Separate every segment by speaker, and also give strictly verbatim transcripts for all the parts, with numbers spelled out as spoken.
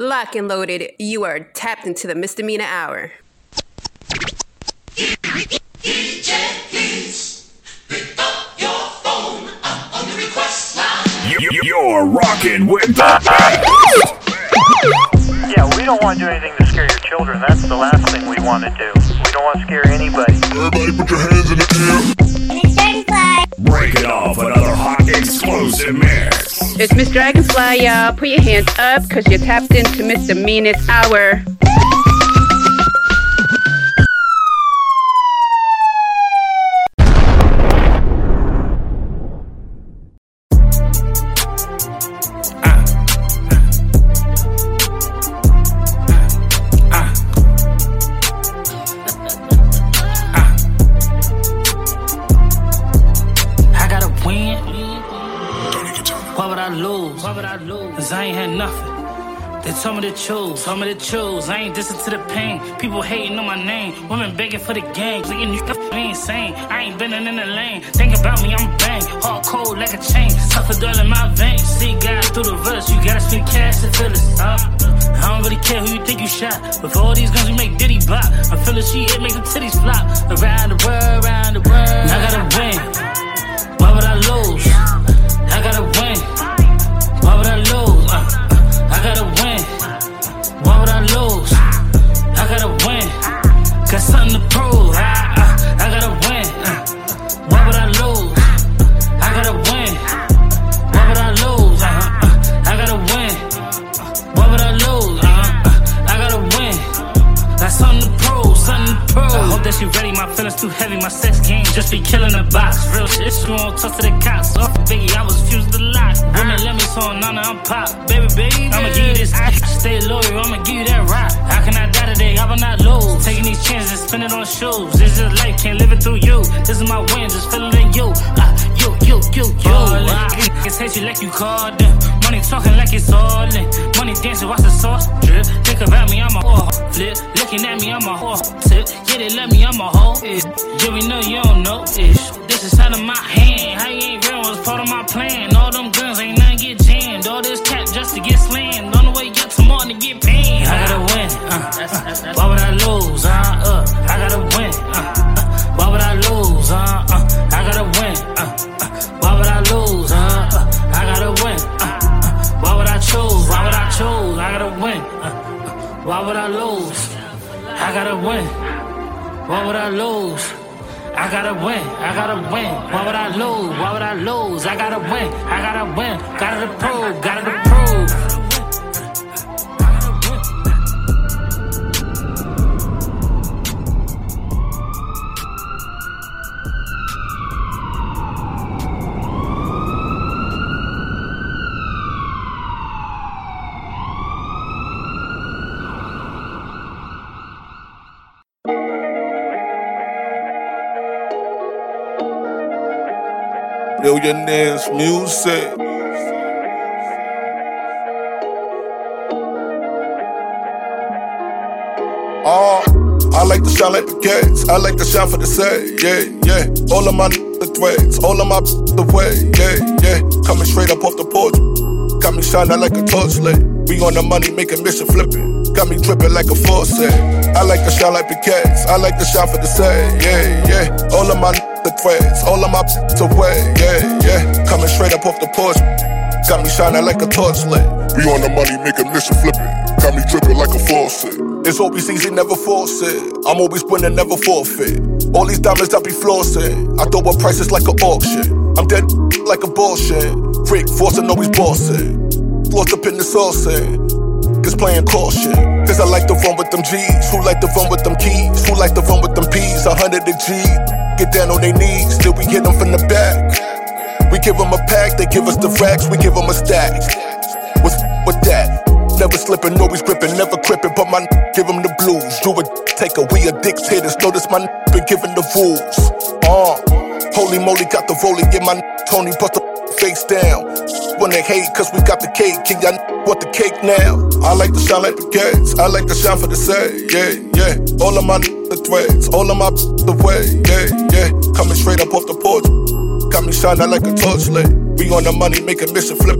Speaker 1: Lock and loaded, you are tapped into the Misdemeanor Hour.
Speaker 2: D J, please pick up your phone. I'm on the request line.
Speaker 3: You, you're rocking with the best.
Speaker 4: Yeah, we don't want to do anything to scare your children. That's the last thing we want to do. We don't want to scare anybody.
Speaker 3: Everybody put your hands in the air.
Speaker 5: Miss Dragonfly.
Speaker 3: Break it off, another hot explosive mix.
Speaker 1: It's Miss Dragonfly, y'all. Put your hands up, because you're tapped into Misdemeanor Hour.
Speaker 6: I ain't had nothing. They told me to choose, told me to choose. I ain't dissing to the pain. People hating on my name. Women begging for the game. Thinking you me insane. I ain't been in the lane. Think about me, I'm bang. Hard cold like a chain. Suffered all in my veins. See God through the verse. You gotta spend cash to feel it. Uh, I don't really care who you think you shot. But for all these guns, we make Diddy bop. I feel the shit, it make them titties flop. Around the world, around the world. I gotta win. Why would I lose? I gotta win. Why would I lose? Uh, uh, I gotta win. Why would I lose? I gotta win. Got something to prove. I, I, I gotta win. Uh, why would I lose? I gotta win. Why would I lose? Uh, uh, I gotta win. Why would I lose? Uh, uh, I gotta win. Got something to prove. Something to prove. I hope that she ready. My feelings too heavy. My sex game just be killing the box. Real shit. She won't talk to the cops. Off Biggie, I was fused to the lot. Women let me so now I'm pop. Baby, baby, I'ma give you this ice. Stay loyal, I'ma give you that rock. How can I die today? How will not lose? Taking these chances, spend it on shoes. This is life, can't live it through you. This is my win, just feeling in you. Ah, you, you, you, you. Niggas hate you like you called them. Money talking like it's all in. Money dancing, watch the sauce drip. Think about me, I'm a whore. Flip, looking at me, I'm a whore. Tip, yeah, they love me, I'm a hoe. Yeah, we know you don't know ish. This is out of my hand. How you ain't real was part of my plan. All them guns ain't nothing get jammed. All this cap just to get slammed. On the way up to more to get paid. I gotta win. Uh, why would I lose? Uh, uh, I gotta win. Uh, uh, why would I lose? Uh, uh, I gotta win. Uh, uh, why would I lose? Uh, uh, I gotta win. Uh, uh, why would I choose? Why would I choose? I gotta win. Uh, uh, why would I lose? I gotta win. Why would I lose? I gotta win, I gotta win. Why would I lose? Why would I lose? I gotta win, I gotta win. Gotta to prove, gotta to prove.
Speaker 7: Billionaires music. Oh, I like to shine like the cats. I like to shine for the say, yeah, yeah. All of my the threads, all of my the way, yeah, yeah. Coming straight up off the porch, got me shining like a torchlight. We on the money, making mission flipping. Got me dripping like a faucet. I like to shine like the cats. I like to shine for the say, yeah, yeah. All of my the threads, all of my the way, yeah, yeah. Coming straight up off the porch, got me shining like a torchlight.
Speaker 3: We on the money, making mission flipping. Got me dripping like a faucet.
Speaker 7: It's always easy, never force it. I'm always winning, never forfeit. All these diamonds I be flossing. I throw up prices like an auction. I'm dead like abortion. Freak, forcing, always bossing. Lost up in the saucing. Cause playing caution. Cause I like to run with them G's. Who like to run with them keys? Who like to run with them P's? A hundred a G. Get down on their knees, till we hit them from the back. We give them a pack, they give us the racks, we give them a stack. What's with that? Never slipping, always gripping, never crippin', but my n- give them the blues. You a taker, we a dictators, notice my n- been giving the rules. Uh, holy moly, got the rolling, get my n- Tony, bust the face down. When they hate, cause we got the cake, can y'all n- want the cake now? I like to shine like the cats, I like to shine for the say, yeah, yeah. All of my n- the threads, all of my the way, yeah, yeah. Coming straight up off the porch, got me shining like a torchlight. We on the money, making mission flipping.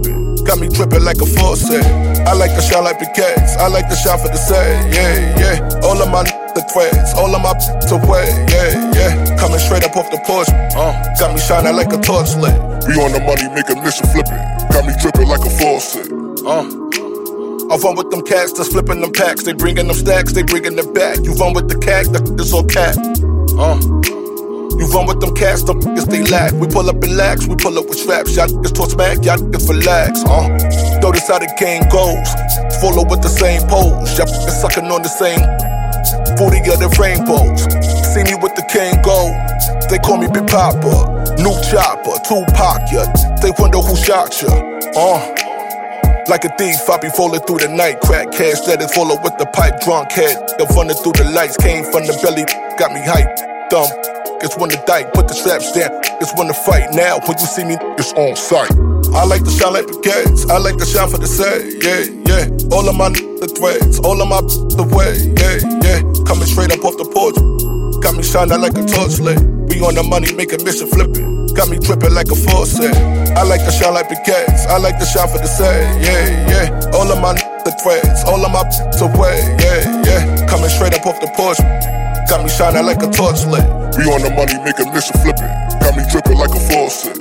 Speaker 7: got me dripping like a faucet. I like to shine like baguettes, I like to shine for the set, yeah, yeah. All of my the threads, all of my away, yeah, yeah. Coming straight up off the porch, uh, got me shining like a torch lit.
Speaker 3: We on the money, making mission flipping. Got me dripping like a faucet.
Speaker 7: Uh. I run with them cats that's flipping them packs. They bringing them stacks, they bringing them back. You run with the cat, that is all cat. Uh. You run with them cats, them niggas they lack. We pull up in lax, we pull up with straps. Y'all niggas talk smack, y'all niggas relax. Uh. Notice how the game goes. Follow with the same pose. Y'all niggas sucking on the same forty of the rainbows. See me with the king gold. They call me Big Papa, New Chopper, Tupac, yeah. They wonder who shot ya. Uh. Like a thief, I be falling through the night. Crack cash that is follow with the pipe. Drunk head, I'm running through the lights. Came from the belly, got me hyped. Dumb, it's when the dyke, put the straps down. It's when the fight. Now, when you see me, it's on sight. I like to shine like baguettes, I like to shine for the set, yeah, yeah. All of my the threads, all of my the way, yeah, yeah. Coming straight up off the porch, got me shining like a torch lit. We on the money, making mission flipping. Got me dripping like a faucet. I like to shine like baguettes, I like to shine for the set, yeah, yeah. All of my the threads, all of my away, yeah, yeah. Coming straight up off the porch, got me shining like a torch lit.
Speaker 3: We on the money, making mission flipping. Got me dripping like a faucet.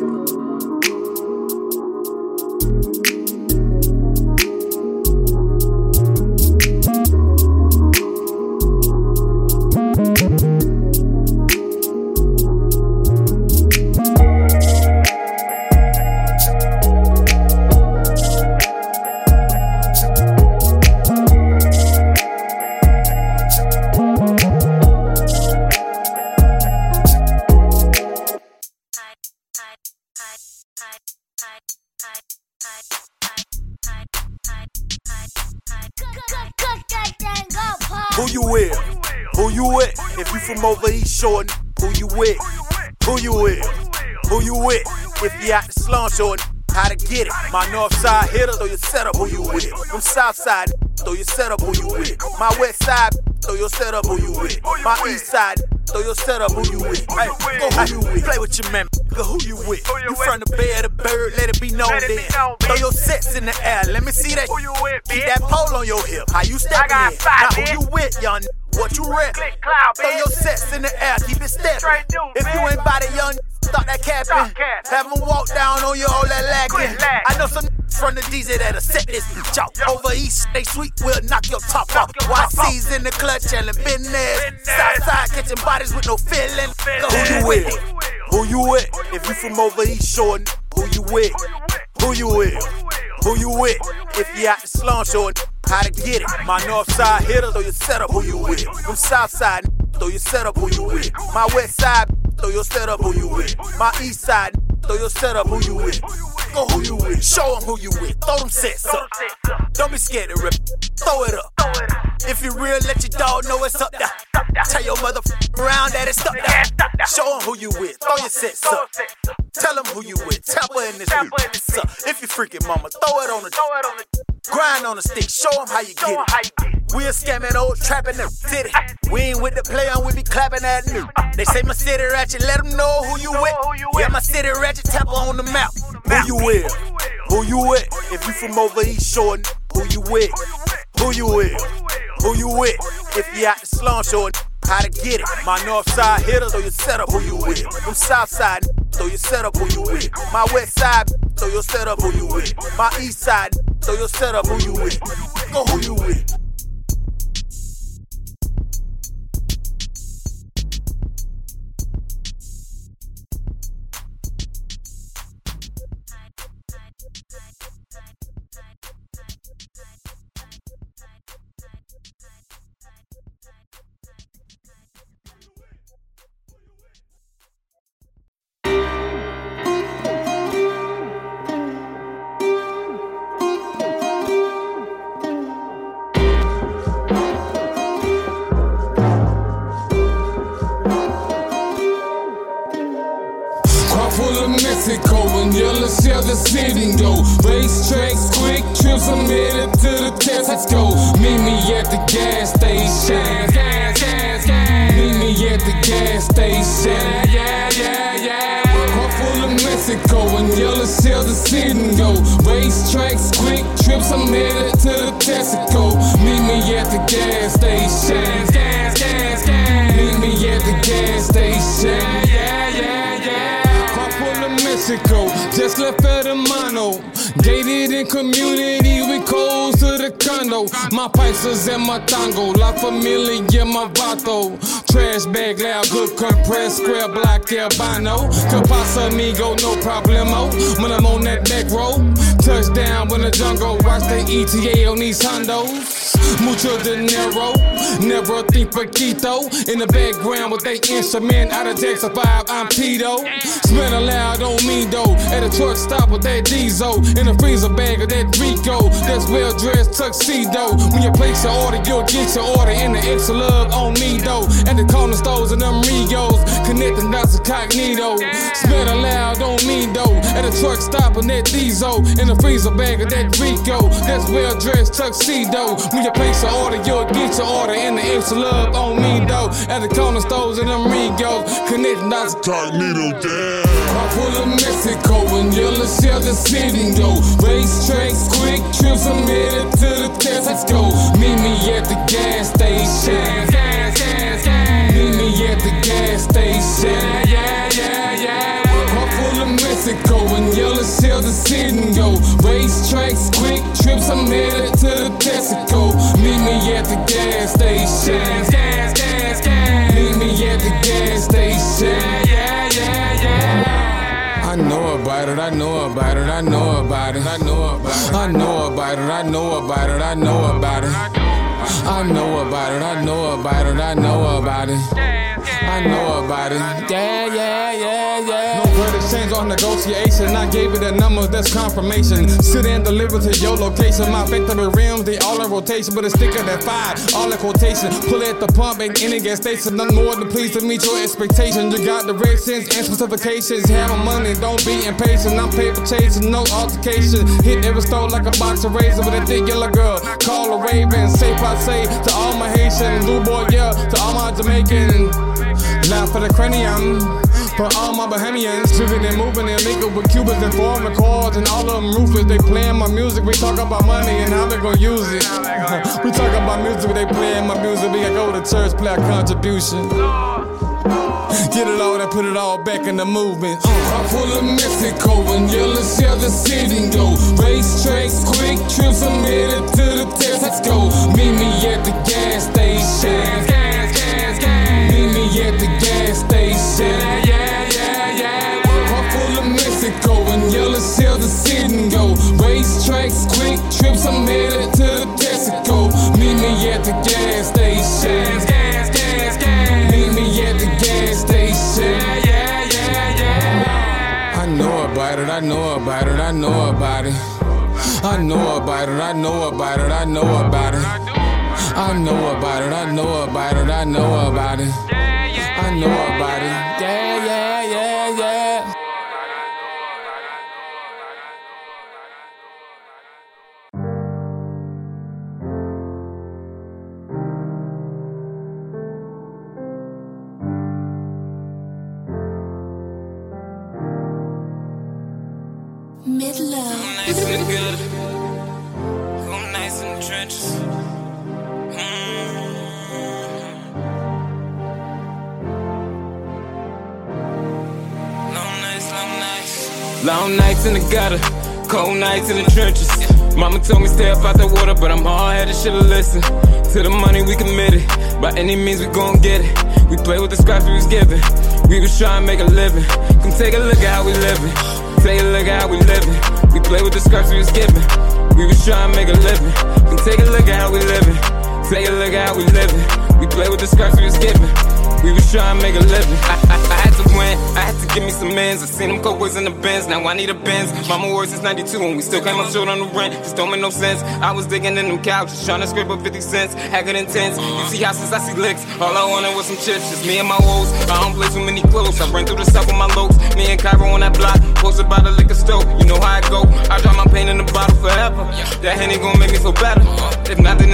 Speaker 5: Who you with? Who you with? If you from over East Shore, who you with? Who you with? Who you with? If you out the slum shore, how to get it? My north side hitter, throw your setup, who you with? From south side, throw your setup, who you with? My west side, throw your setup, who you with? My east side, throw your setup, who you with? Hey, go who you with? Play with your man, go who you with? You from the Bay of the Bird, let it be known then. Throw your sets in the air, let me see that. Keep that pole on your hip, how you stepping in? Now who you with, young? What you rep? Throw your sets in the air, keep it stepping. If you ain't by the young, start that capping. Have them walk down on you, all that lacking. I know some from the D Z that'll set this bitch out. Over East, they sweet, will knock your top off. Y C's in the clutch, yelling business. Southside catching bodies with no feeling. Who you with? Who you with? If you from over East Shore, who you with? Who you with? Who you with? If you out the slum shore, how to get it? My north side hitter, throw your setup, who you with? From south side, throw your setup, who you with? My west side, throw your setup, who you with? My east side, throw your setup, who you with? Go who you with? Show them who you with. Throw them sets up. Don't be scared to rip. Throw it up. If you real, let your dog know it's up there. Tell your mother around that it's up there. Show them who you with. Throw your sets up. Tell them who you with. Tap her in this up. If you freaking mama, throw it on the grind on the stick. Show them how you get it. We a scamming old trapping the city. We ain't with the play on, we be clapping at new. They say my city ratchet, let them know who you with. Yeah, my city ratchet, tap her on the map. Who you with? Who you with? If you from over East Shore, who you with? Who you with? Who you with? If you out the slum shore, how to get it? My north side hitter, throw your setup, who you with? From south side, throw your setup, who you with? My west side, throw your setup, who you with? My east side, throw your setup, who you with? Go who you with?
Speaker 8: The city go, racetracks, quick trips, I'm headed to the test. Let's go. Meet me at the gas station. Gas, gas, gas. Meet me at the gas station. Yeah, yeah, yeah. Car full of Mexico and yellow sail the season go. Racetracks, quick trips, I'm headed to the Texaco. Meet me at the gas station. Gas, gas, gas. Meet me at the gas station. Yeah, yeah, yeah. Carpool to Mexico, just left at Hermano. Gated in community, we close to the condo. My paisas and my tango, La Familia, my vato. Trash bag, loud, good compressed, square block, albino. Que pasa, amigo, no problemo. When I'm on that back road, touchdown in the jungle, watch the E T A on these hondos. Mucho dinero, never think Paquito. In the background with they instrument, out of Jackson five, I'm Tito. Spin loud on me though, at a truck stop with that diesel. In a freezer bag of that Rico, that's well dressed tuxedo. When you place your order, you'll get your order in the extra love on me though. At the corner stores and them Rios, connecting dots to Cognito. Spin loud on me though, at a truck stop with that diesel. In a freezer bag of that Rico, that's well dressed tuxedo. When you place your order, you'll get your order in the extra love on me though. At the corner stores and them Rios, connecting dots to
Speaker 3: Cognito, damn.
Speaker 8: I'm full of Mexico and yellow shell the city go. Racetracks, quick trips, I'm headed to the Texaco. Meet me at the gas station. Gas, gas, gas. Meet me at the gas station. Yeah, yeah, yeah. I'm full of Mexico and yellow shell the city go. Racetracks, quick trips, I'm headed to the Texaco. Meet me at the gas station. Gas, gas, gas. Meet me at the gas station. Yeah, yeah, yeah. I know about it, I know about it, I know about it, I know about it, I know about it, I know about it, I know about it, I know about it, I know about it, I know about it, I know about it, yeah, yeah, yeah, yeah. No word exchange or negotiation, I gave it a number, that's confirmation. Sit and deliver to your location, my factory rims, they all in rotation, but it's thicker than five, all in quotation. Pull at the pump, ain't any gas station, none more than pleased to meet your expectations. You got directions and specifications, have my money, don't be impatient. I'm paper chasing, no altercation. Hit every store like a box of razor with a thick yellow girl. Call a raven, say I say to all my Haitian, blue boy, yeah, to all my Jamaican. Laugh for the cranium, for all my Bahamians. Driven and moving and making with Cubans and foreign chords and all of them roofers. They playing my music, we talk about money and how they gon' use it. We talk about music, they playing my music. We gotta go to church, play a contribution. Get it all and put it all back in the movement. Uh, I'm full of Mexico and yellow shell the city go. Racetracks, quick trips, I'm headed to the Texaco. Meet me at the gas station. Gas, gas, gas. Meet me at the gas station. Yeah, yeah, yeah. I'm full of Mexico and yellow shell the city go. Racetracks, quick trips, I'm headed to the Texaco. Meet me at the gas station. Gas, gas, gas. Meet me at the gas station. Yeah, yeah, yeah. I know about it, I know about it, I know about it. I know about it, I know about it, I know about it. I know about it, I know about it, I know about it. I know about it. Yeah, yeah, yeah, yeah.
Speaker 2: Mid-low.
Speaker 9: Nice and good. Go nice in the trenches. Long nights in the gutter, cold nights in the trenches. Mama told me stay up out the water, but I'm hard-headed, should've listened to the money we committed. By any means we gon' get it. We play with the scraps we was given. We was trying to make a living. Come take a look at how we living. Take a look at how we living. We play with the scraps we was given. We was trying to make a living. Come take a look at how we living. Take a look at how we living. We play with the scraps we was given. We was trying to make a living. I, I, I had to win, I had to give me some ends. I seen them co-boys in the Benz, now I need a Benz. Mama worked since ninety-two and we still came up short on the rent. Just don't make no sense. I was digging in them couches, trying to scrape up fifty cents. Haggard intense, you see houses, I see licks. All I wanted was some chips, just me and my woes. I don't play too many clothes, I ran through the south with my locs. Me and Cairo on that block, posted by the liquor store. You know how I go, I drop my pain in the bottle forever. That Henny gon' make me feel better. If not, then it's making more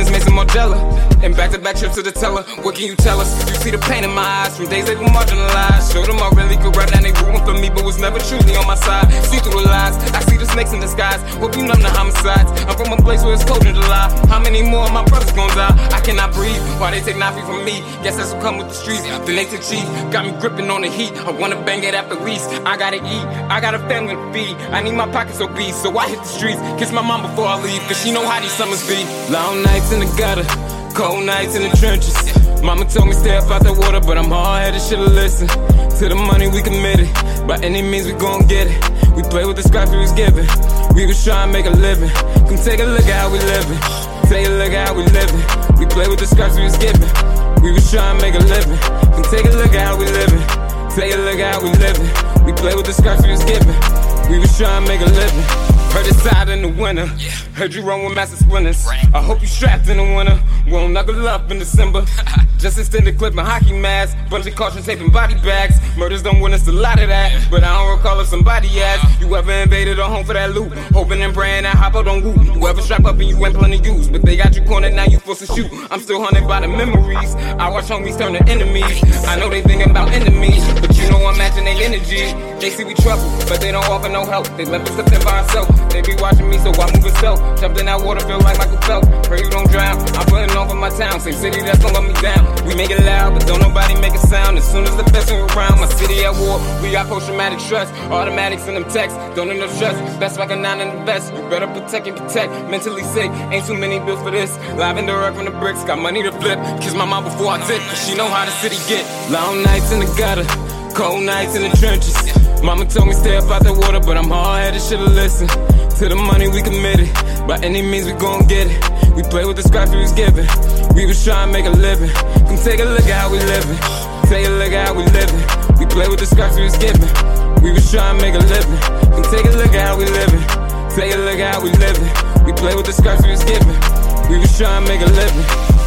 Speaker 9: Margiela. And back-to-back trips to the teller. What can you tell us? You see the pain in my eyes from days they were marginalized. Showed them I really could rap, now they rooting for me, but was never truly on my side. See through the lies, I see the snakes in the skies. Hope you numb the homicides. I'm from a place where it's cold in July. How many more of my brothers gon' die? I cannot breathe. Why they take Nafi from me? Guess that's what come with the streets. Then they took cheese, got me gripping on the heat. I wanna bang it after least. I gotta eat, I got a family to feed. I need my pockets obese, so I hit the streets. Kiss my mom before I leave, cause she know how these summers be. Long nights in the gutter, cold nights in the trenches. Mama told me stay up out the water, but I'm hard-headed, should've listened to the money we committed. By any means we gon' get it. We play with the scraps we was given. We was trying to make a living. Come take a look at how we living. Take a look at how we living. We play with the scraps we was given. We was trying to make a living. Come take a look at how we living. Take a look at how we living. We play with the scraps we was given. We was trying to make a living. Heard it side in the winter. Heard you run with massive spinners. I hope you strapped in the winter. Won't knuckle up in December. Just extended clip and hockey mask. Bunch of caution tape and body bags. Murders don't win us a lot of that, but I don't recall if somebody asked. You ever invaded a home for that loot? Hoping and praying that hop out on woo. You ever strap up and you ain't plenty use, but they got you cornered, now you forced to shoot. I'm still haunted by the memories. I watch homies turn to enemies. I know they thinking about enemies, but you know I'm matching their energy. They see we trouble, but they don't offer no help. They left us up there by ourselves. They be watching me, so I move itself. Jumped in that water, feel like Michael Phelps. Pray you don't drown. I'm putting on for my town. Same city that's gonna let me down. We make it loud, but don't nobody make a sound. As soon as the best are around, my city at war. We got post-traumatic stress, automatics in them texts. Don't need no stress. Best like a nine in the best. You better protect and protect. Mentally sick, ain't too many bills for this. Live and direct from the bricks, got money to flip. Kiss my mom before I dip, cause she know how the city get. Long nights in the gutter, cold nights in the trenches. Mama told me stay up out the water, but I'm hard-headed, should've listened to the money we committed. By any means we gon' get it. We play with the scraps we was given. We was trying to make a living. Come take a look at how we living. Take a look at how we living. We play with the scraps we was given. We was trying to make a living. Come take a look at how we living. Take a look at how we living. We play with the scraps we was given. We was trying to make a living.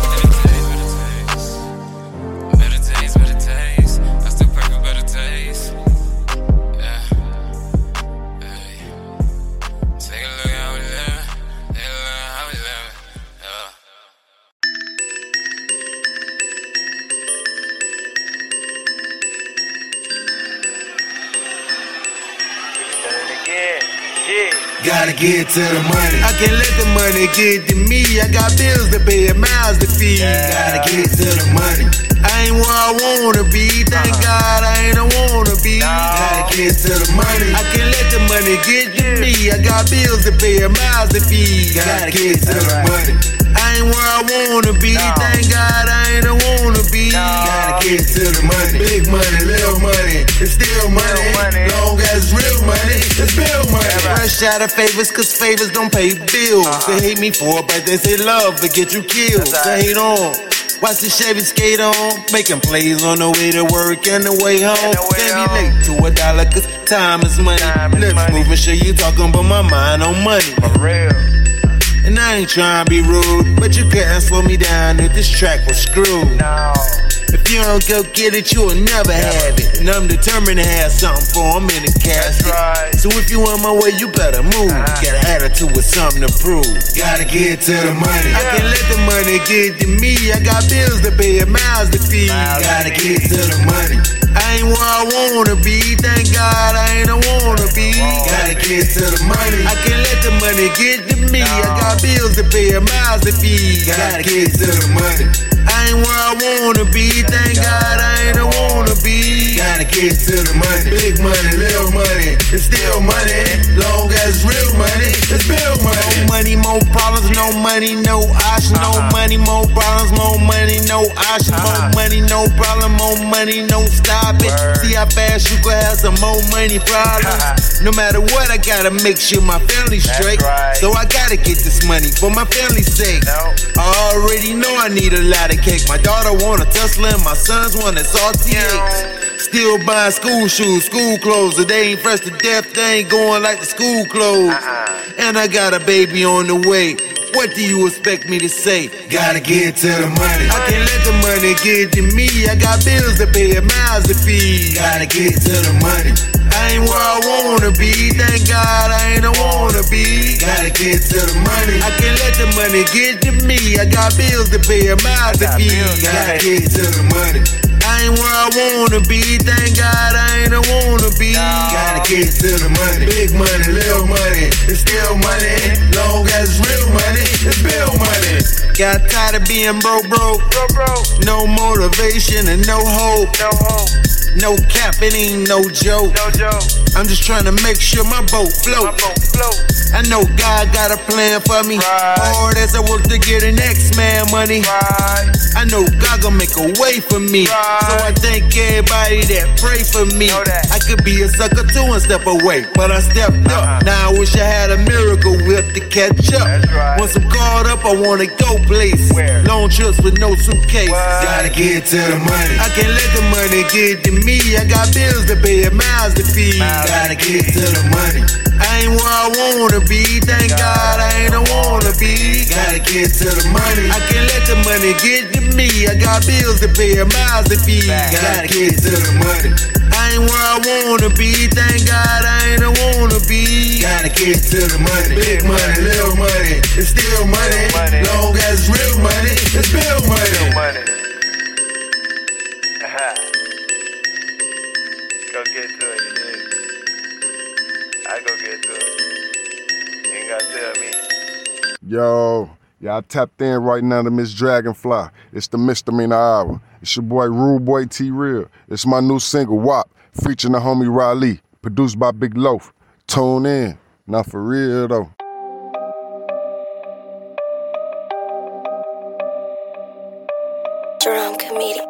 Speaker 10: Gotta get to the money. I can't let the money get to me. I got bills to pay and mouths to feed. Gotta get to the money. I ain't where I wanna be. Thank God I ain't a wanna be. Gotta get to the money. I can't let the money get to me. I got bills to pay and mouths to feed. Gotta get to the money. I ain't where I wanna be. Thank God I ain't a wanna be. Gotta get to the money. Big money, little money, it's still money. Long as it's real money, it's bill money. Fresh out of favors, cause favors don't pay bills. They hate me for it, but they say love to get you killed. They hate on. Watch the Chevy skate on, making plays on the way to work and the way home. Can't be late to a dollar, cause time is money. Lips moving, sure you talking, but my mind on money. For real. And I ain't trying to be rude, but you couldn't slow me down if this track was screwed. No. If you don't go get it, you'll never have it. And I'm determined to have something for them in the casket. Right. So if you on my way, you better move. Uh-huh. Got an attitude with something to prove. Gotta get to the money. Yeah. I can't let the money get to me. I got bills to pay and mouths to feed. Miles Gotta get to the money. I ain't where I wanna be. Thank God I ain't a wanna be. Gotta get to the money. I can't let the money get to me. No. I got bills to pay and mouths to feed. Gotta get to the money. I ain't where I wanna be. Thank God I ain't a wanna be. Gotta get to the money. Big money, little money, it's still money. Long as it's real money, it's bill money. No money, more problems, no money, no option. No money, more problems, more money, no option. More money, no problem, more money, no stop it. See how fast you can have some more money problems. No matter what, I gotta make sure my family's straight. So I gotta get this money for my family's sake. I already know I need a lot of cake. My daughter want a Tesla and my sons want a salty eggs. Still buying school shoes, school clothes. If they ain't fresh to death, they ain't going like the school clothes. And I got a baby on the way. What do you expect me to say? Gotta get to the money. I can't let the money get to me. I got bills to pay and mouths to feed. Gotta get to the money. I I ain't where I wanna be. Thank God I ain't a wanna be. Gotta get to the money. I can't let the money get to me. I got bills to pay, a mouth to feed. Gotta get to the money. I ain't where I wanna be. Thank God I ain't a wanna be. Gotta get to the money. Big money, little money. It's still money. Long as it's real money, it's bill money. Got tired of being broke, broke. No motivation and no hope. No hope. No cap, it ain't no joke. No joke. I'm just trying to make sure my boat float. My boat float. I know God got a plan for me. Right. Hard as I work to get an X-Man money. Right. I know God gon' make a way for me. Right. So I thank everybody that pray for me. I could be a sucker too and step away, but I stepped uh-huh. up. Now I wish I had a miracle whip to catch up. Right. Once I'm caught up, I wanna go places. Where? Long trips with no suitcase. What? Gotta get to the money. I can't let the money get to me. I got bills to pay, mouths to feed. Miles. Gotta get to the money. I ain't where I wanna be. Thank God I ain't a wanna be. Gotta get to the money. I can't let the money get to me. I got bills to pay, mouths to feed. Gotta get to the money. I ain't where I wanna be. Thank God I ain't a wanna be. Gotta get to the money. Big money, little money. It's still money. Long as it's real money, it's bill money.
Speaker 11: Go get to it, you dig? I go get to it. You ain't gotta tell me.
Speaker 3: Yo, yeah, I tapped in right now to Miss Dragonfly. It's the Misdemeanor Hour. It's your boy Rude Boy T Real. It's my new single W A P, featuring the homie Riley, produced by Big Loaf. Tune in. Not for real though.
Speaker 12: Drum comedian.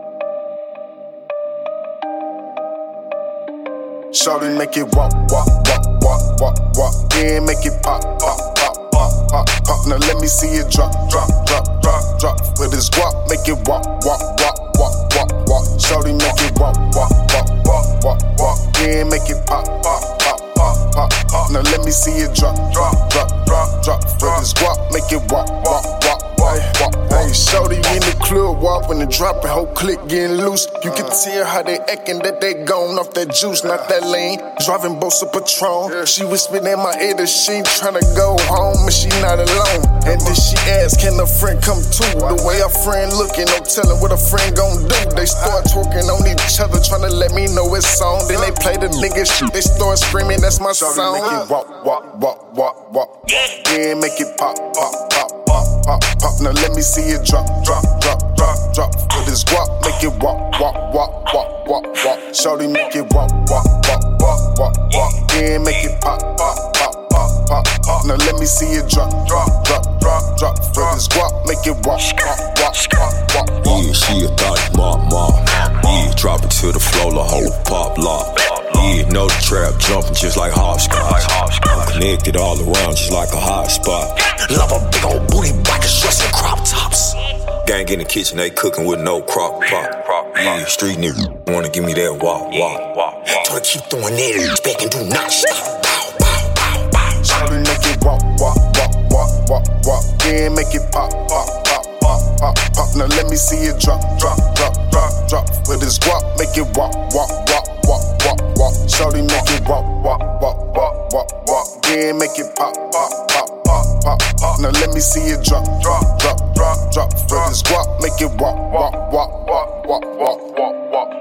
Speaker 7: Shawty make it walk, walk, walk, walk, walk, walk. Yeah, make it pop, pop, pop, pop, pop, pop. Now let me see it drop, drop, drop, drop, drop. With this guap, make it walk, walk, walk, walk, walk, walk. Shawty make it walk, walk, walk, walk, walk, walk. Yeah, make it pop, pop, pop, pop, pop, pop. Now let me see it drop, drop, drop, drop, drop. With this guap, make it walk, walk, walk, walk, walk. Hey, shawty in the club, walk when the dropping, whole click getting loose. You can tell how they acting that they gone off that juice, not that lean. Driving boats of Patron. She whispered in my ear that she ain't tryna go home and she not alone. And then she asked, can a friend come too? The way a friend looking, no telling what a friend gon' do. They start twerking on each other, tryna let me know it's on. Then they play the nigga shit, they start screaming, that's my song. Make it walk, walk, walk, walk, walk. Yeah, make it pop, pop, pop, pop, pop, pop. Now let me see it drop, drop, drop, drop, drop. With this guap, make it walk, walk, walk, walk, walk, walk. Shawty make it walk, walk, walk, walk, walk, walk. Yeah, make it pop, pop, pop, pop, pop, pop. Now let me see it drop, drop, drop, drop, drop. With this guap, make it walk, walk, walk, walk, walk.
Speaker 13: Yeah, she a thought, mom, mom. Yeah, drop it to the floor, the whole pop lock. Yeah, know the trap jumping just like hopscotch. I'm connected all around just like a hot spot. Love a big old booty, black and dress and crop tops. Gang in the kitchen, they cooking with no crock pot. Yeah, street nigga wanna give me that walk, walk. Tryna keep throwing that back and do not stop. Bow, bow, bow, bow.
Speaker 7: Shawty make it walk, walk, walk, walk, walk, walk. Yeah, make it pop, pop, pop, pop, pop, pop. Now let me see it drop, drop, drop, drop, drop. With this guap, make it walk, walk, walk, walk, walk, walk. Shawty make it walk, walk, walk, walk, walk, walk. Yeah, make it pop, pop, pop, pop, pop, pop. Now let me see it drop, drop, drop, drop, drop. With this guap, make it walk, walk, walk, walk, walk, walk, walk, walk.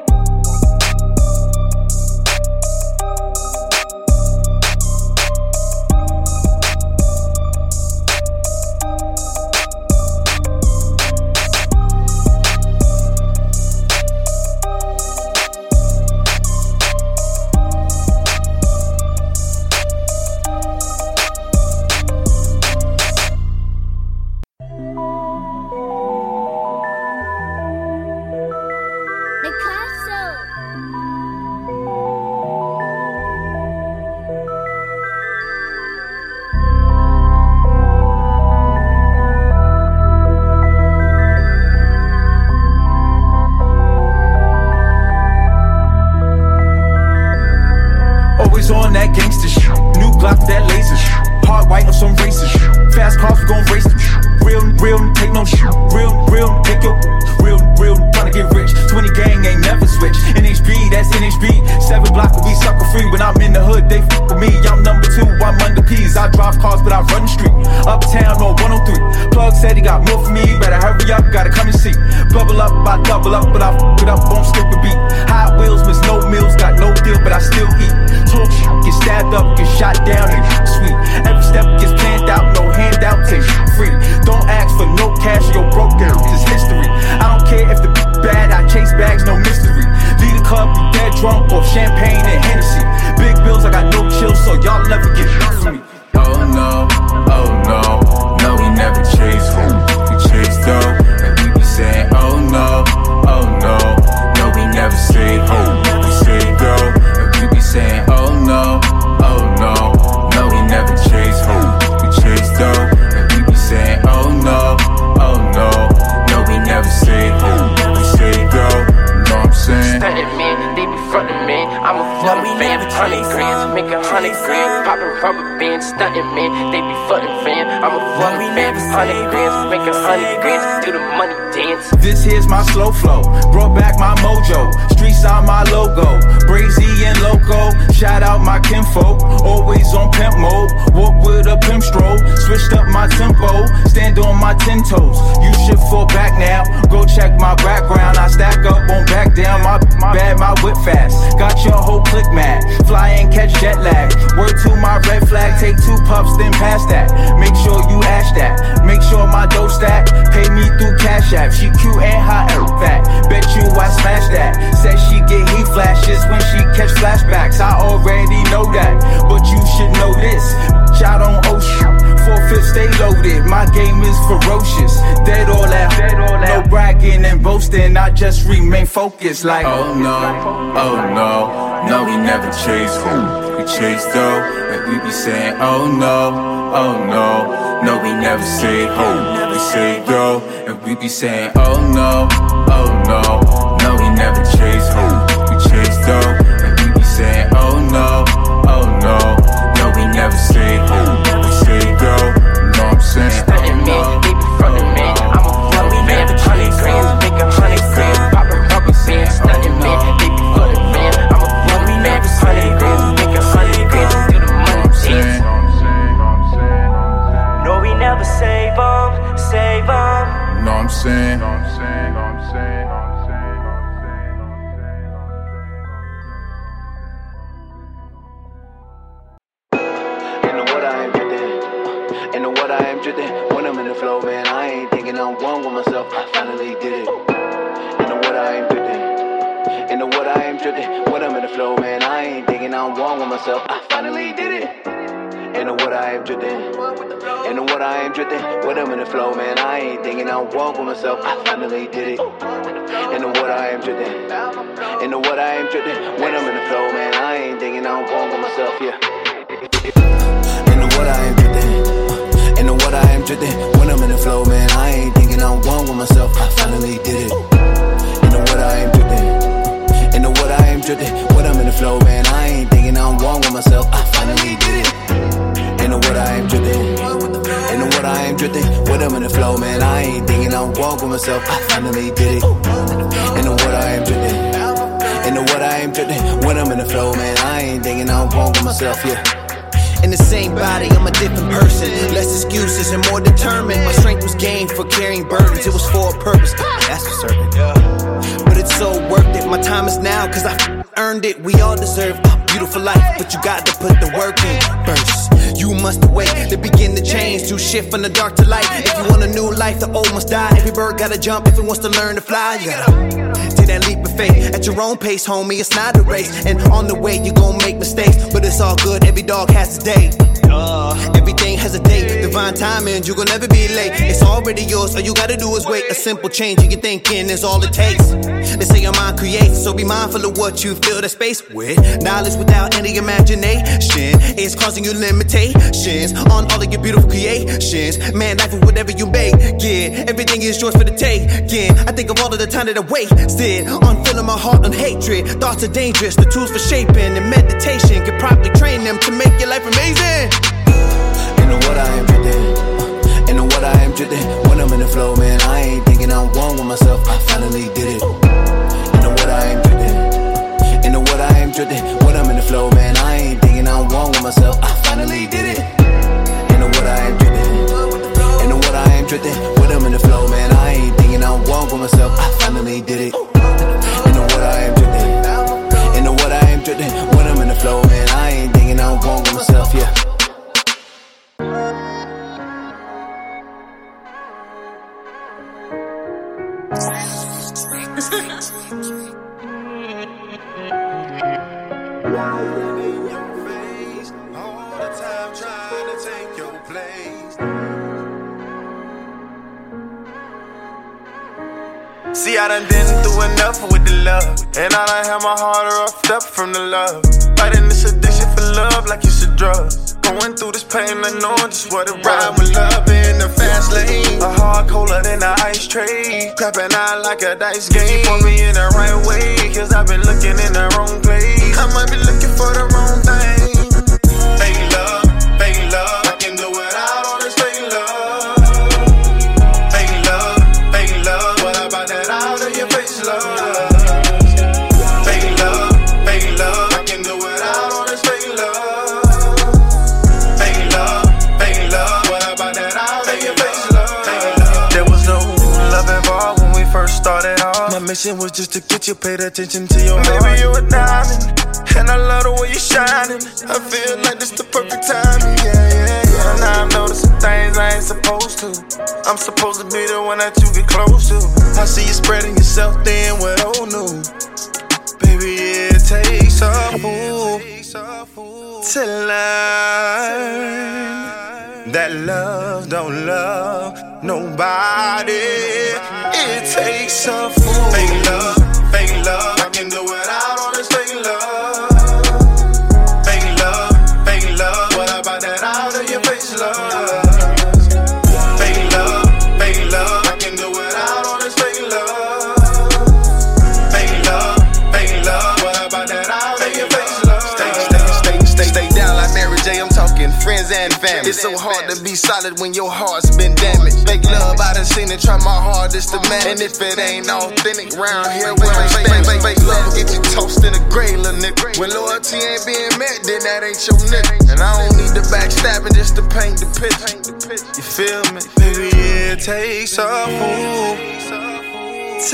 Speaker 12: I double up, but I f it up, won't skip a beat. Hot wheels, miss no meals, got no deal, but I still eat. Talk shit, get stabbed up, get shot down, and sweet. Every step gets planned out, no handout, take free. Don't ask for no cash, yo broke down, it's history. I don't care if the bad, I chase bags, no mystery. Lead a club, you dead drunk off champagne and Hennessy. Big bills, I got no chill, so y'all never get from me.
Speaker 14: Oh no, oh no, no we never chase who, we chase though. And we be saying oh no, oh no, no we never say who, we say go. And we be saying oh no, oh no, no we never chase who, we chase though. And we be saying oh no, oh no, no we never say who, we say go. Know what I'm saying?
Speaker 15: Stuntin' man, they be frontin' man. I'm a frontin' fan, hundred grand, make a hundred grand, poppin' rubber bands. Stuntin' man, they be frontin' fan. I'm a frontin' fan, hundred grand, make a hundred grand, do the money dance.
Speaker 12: This here's my slow flow, brought back my mojo. Streets on my logo, Brazy and Loco. Shout out my kinfolk, always on pimp mode. Walk with a pimp stroll, switched up my tempo, stand on my ten toes. You should fall back now, go check my background. I stack up, won't back down. My, my bad, my whip fast. Got your whole click mad, fly and catch jet lag. Word to my red flag, take two puffs, then pass that. Make sure you ash that, make sure my dough stack. Pay me through Cash App, she cute and hot and fat. Bet you I smash that. Said she get heat flashes when she catch flashbacks. I already know that, but you should know this. I don't owe shit. Four fifths stay loaded. My game is ferocious. Dead all out. No bragging and boasting. I just remain focused. Like
Speaker 14: oh no, oh no, no we never chase who, we chase though. And we be saying oh no, oh no, no we never say who, we say go. And we be saying oh no, oh no, no we never chase who, we chase though. And we be saying oh no, oh no, no we never say who, we say go. Know what I'm saying?
Speaker 15: Stuntin' man, they be frontin' man. I'm a frontin' man, hundred grand, make a hundred grand, poppin' rubber bands. Stuntin' man, they be frontin' man. I'm a frontin' man, hundred grand, make a hundred grand, do the money dance.
Speaker 16: No, we never save 'em, save 'em.
Speaker 14: Know what I'm saying?
Speaker 17: When I'm in the flow, man, I ain't thinking I'm one with myself. I finally did it. You know what I am drifting. You know what I am drifting. When I'm in the flow, man, I ain't thinking I'm one with myself. I finally did it. You know what I am drifting. You know what I am drifting. When I'm in the flow, man, I ain't thinking I'm one with myself. I finally did it. You know what I am drifting. You know what I am drifting. When I'm in the flow, man, I ain't thinking I'm one with myself. Yeah. You know what I am drifting. You know what I am drifting. When I'm in the flow, man, I ain't thinking I'm one with myself. I finally did it. You know what I am drifting. You know what I am drifting. When I'm in the flow, man, I ain't thinking I'm one with myself. I finally did it. You know what I am drifting. You know what I am drifting. When I'm in the flow, man, I ain't thinking I'm one with myself. I finally did it. You know what I am drifting. You know what I am drifting. When I'm in the flow, man, I ain't thinking I'm one with myself. Yeah. In the same body, I'm a different person. Less excuses and more determined. My strength was gained for carrying burdens. It was for a purpose. That's for certain. But it's so worth it. My time is now, cause I earned it. We all deserve a beautiful life, but you got to put the work in first. You must awake to begin to change, to shift from the dark to light. If you want a new life, the old must die. Every bird gotta jump if it wants to learn to fly. You gotta take that leap of faith at your own pace, homie. It's not a race, and on the way you gon' make mistakes, but it's all good. Every dog has a day. Uh, everything has a date. Divine timing, you gon' never be late. It's already yours. All you gotta do is wait. A simple change in your thinking is all it takes. They say your mind creates, so be mindful of what you fill that space with. Knowledge without any imagination is causing you limitations on all of your beautiful creations. Man, life is whatever you make. Yeah, everything is yours for the taking. I think of all of the time that I wasted on filling my heart on hatred. Thoughts are dangerous. The tools for shaping and meditation can probably train them to make your life amazing. You know what I am drifting. You know what I am drifting. When I'm in the flow, man, I ain't thinking I'm one with myself. I finally did it. You know what I am drifting. You know what I am drifting. When I'm in the flow, man, I ain't thinking I'm one with myself. I finally did it. You know what I am drifting. You know what I am drifting. When I'm in the flow, man, I ain't thinking I'm one with myself. I finally
Speaker 18: See, I done been through enough with the love, and I done had my heart roughed up from the love. Fighting this addiction for love like it's a drug. Going through this pain, I know just what it ride with love in the fast lane. A heart colder than an ice tray, crapping out like a dice game. Point me in the right way, cause I've been looking in the wrong place. I might be looking for the wrong thing. Fake love, fake love, I can do without all this fake love. Fake love, fake love, what about that out of your face love? Fake love, fake love, I can do without all this fake love. Fake love, fake love, what about that out of your face love? There was no love involved when we first started off. My mission was just to get you paid attention to your heart. Baby, you a diamond, and I love the way you're shining. I feel like this the perfect timing, yeah, yeah, yeah. Now I'm noticing things I ain't supposed to. I'm supposed to be the one that you get close to. I see you spreading yourself thin with old news. Baby, it takes a fool to learn that love don't love nobody. It takes a fool. Fake love, fake love, I can do without all this fake love. Fake love, fake love, what about that out of your face love? Fake love, fake love, I can do without all this fake love. Fake love, fake love, what about that out of your face love? Stay, stay, stay, stay, stay down like Mary J, I'm talking friends and family. It's so hard to be solid when your heart's been damaged. Fake love, I done seen it, try my hardest to manage. And if it ain't authentic round here, we don't stand. Fake, fake love get you tossed in the grave, little nigga. When loyalty ain't being met, then that ain't your nigga. And I don't need the backstabbing just to paint the picture. You feel me? Baby, it takes a fool to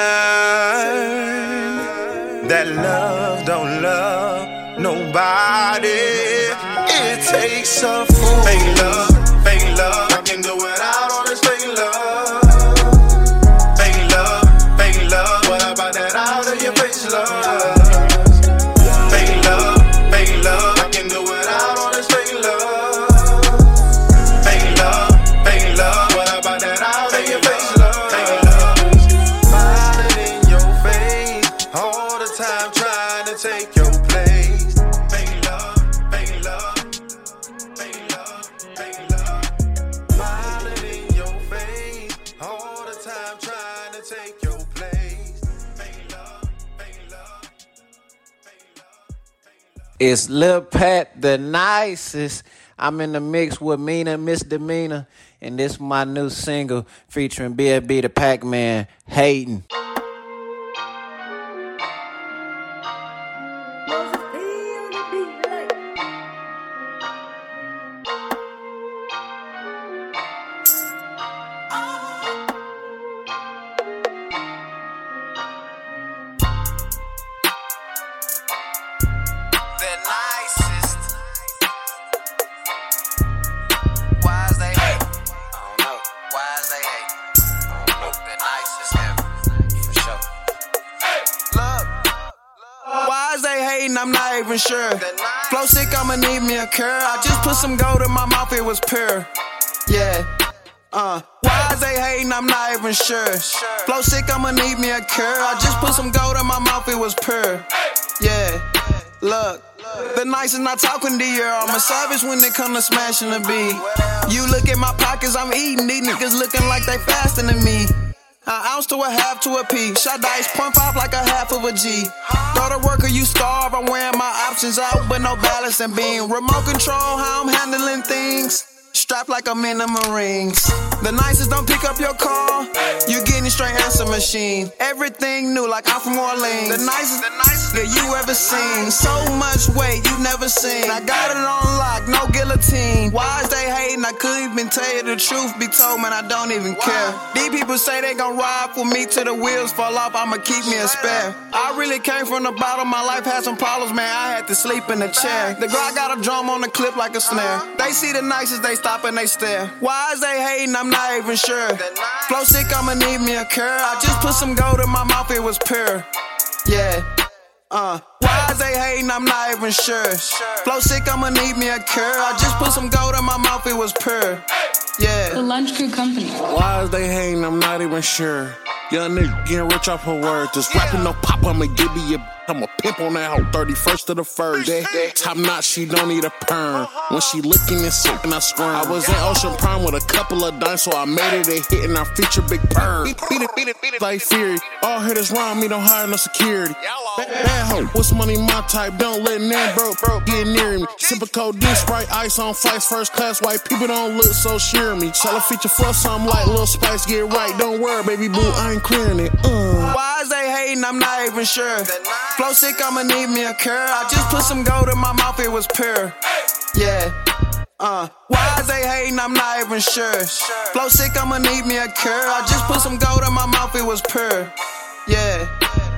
Speaker 18: learn that love don't love nobody. It takes a fool. Fake love, fake love, I can do without all this fake love. Fake love, fake love, what about that out of your face love? Fake love, fake love, I can do without all this fake love. Fake love, fake love, what about that out of your face love? Fake love, smiling in your face all the time, trying to take your place. Fake love, fake love, fake love, fake love, smiling in your face all the time, trying to take your place. Fake love, fake love, fake love, fake love.
Speaker 19: It's Lil Pat, the nicest. I'm in the mix with Mina Misdemeanor, and this is my new single featuring B F B the Pac-Man, Hatin'.
Speaker 20: I'm not even sure. Flow sick, I'ma need me a cure. I just put some gold in my mouth, it was pure. Yeah. Uh, why is they hating? I'm not even sure. Flow sick, I'ma need me a cure. I just put some gold in my mouth, it was pure. Yeah. Look. The nicest not talking to you. I'm a savage when it come to smashing the beat. You look at my pockets, I'm eating. These niggas looking like they faster than me. An ounce to a half to a P. Shot dice, point five like a half of a G. Daughter worker, you starve. I'm wearing my options out, but no balance and beam. Remote control, how I'm handling things. Strapped like I'm in the Marines. The nicest don't pick up your call. You getting straight answer machine. Everything new like I'm from Orleans. The nicest, the nicest that you ever seen. So much weight you never seen. I got it on lock, no guillotine. Why is they hating? I couldn't even tell you the truth. Be told, man, I don't even care. These people say they gon' ride for me till the wheels fall off. I'ma keep me a spare. I really came from the bottom. My life had some problems, man. I had to sleep in the chair. The Glock got a drum on the clip like a snare. They see the nicest, they start stop and they stare. Why is they hating? I'm not even sure. Flow sick, I'ma need me a cure. I just put some gold in my mouth, it was pure. Yeah. Uh, why is they hating? I'm not even sure. Flow sick, I'ma need me a cure. I just put some gold in my mouth, it was pure. Yeah.
Speaker 21: The Lunch Crew Company.
Speaker 22: Why is they hating? I'm not even sure. Young nigga getting rich off her words. Just rapping no pop, I'ma give me a. I'm a pimp on that hoe, thirty-first of the first. That, top notch, she don't need a perm. When she licking and sipping, I squirm. I was in Ocean Prime with a couple of dimes, so I made it a hit and I feature Big Perm. Beat it, beat it, beat it like Fury. All hitters round me, don't hire no security. Bad hoe, what's money my type? Don't let none bro, bro get near me. Simple codeine, Sprite, ice on flights, first class. White people don't look so sheer me. Sell a feature for something like Lil Spice, get right. Don't worry, baby boo, I ain't clearing it. Uh.
Speaker 20: Why is they hating? I'm not even sure. Flow sick, I'ma need me a cure. I just put some gold in my mouth, it was pure. Yeah. Uh, why is they hating? I'm not even sure. Flow sick, I'ma need me a cure. I just put some gold in my mouth, it was pure. Yeah.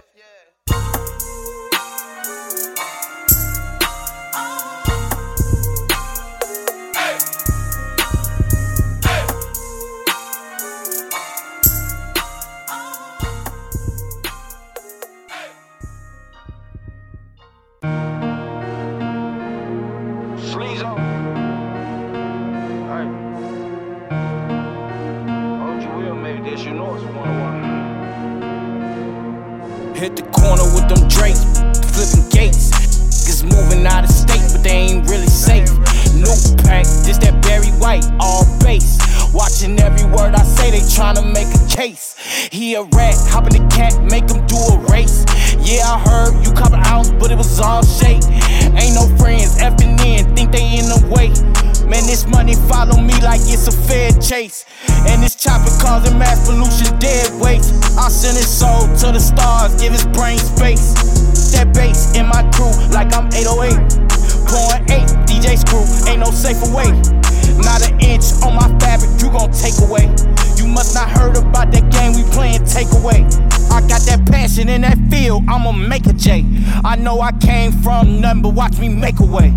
Speaker 23: Hit the corner with them Drakes, flipping gates. Niggas moving out of state, but they ain't really safe. New pack, this that Barry White, all base. Watching every word I say, they tryna make a case. He a rat, hop in the cat, make him do a race. Yeah, I heard you cop an ounce, but it was all shake. Ain't no friends, effing in, think they in the way. Man, this money follow me like it's a fair chase. And this chopper causing mass pollution, dead weight. I send his soul to the stars, give his brain space. That bass in my crew like I'm eight oh eight. Pouring eight, D J Screw, ain't no safer way. Not an inch on my fabric, you gon' take away. You must not heard about that game we playing takeaway. I got that passion in that field, I'ma make a J. I know I came from nothing, but watch me make a way.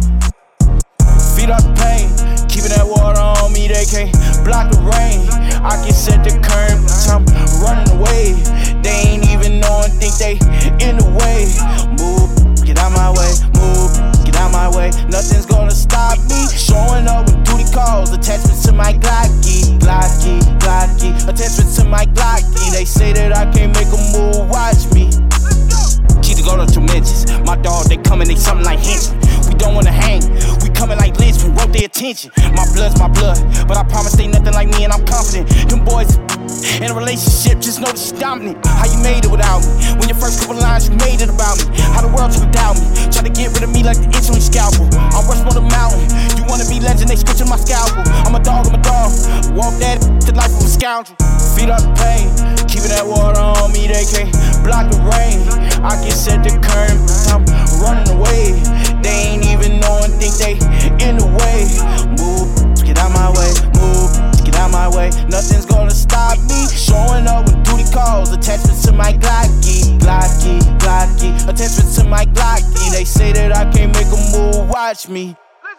Speaker 23: Feet up pain, keeping that water on me, they can't block the rain. I can set the current, I'm running away. They ain't even knowing, think they in the way. Move, get out my way, move, get out my way. Nothing's gonna stop me. Showing up with duty calls, attachment to my Glocky, Glocky, Glocky. Attachment to my Glocky. They say that I can't make a move, watch me. Keep the gold up two inches. My dog, they coming, they something like henchmen. We don't wanna hang, we coming like Lynchman, wrote their attention. My blood's my blood, but I promise they nothing like me and I'm confident. Them boys in a relationship, just know that she's dominant. How you made it without me? When your first couple lines, you made it about me. How the world took without me? Try to get rid of me like the insulin scalpel. I'm Rushmore the mountain. You wanna be legend, they scratching my scalpel. I'm a dog, I'm a dog. Walk that the life of a scoundrel. Feet up pain, keeping that water on me, they can't block the rain. I can set the current, I'm running away. They ain't even knowing, think they in the way. Move, get out my way, move, get out my way. Nothing's gonna stop me. Showing up with duty calls, attachment to my Glocky, Glocky, Glocky. Attachment to my Glocky. They say that I can't make a move, watch me.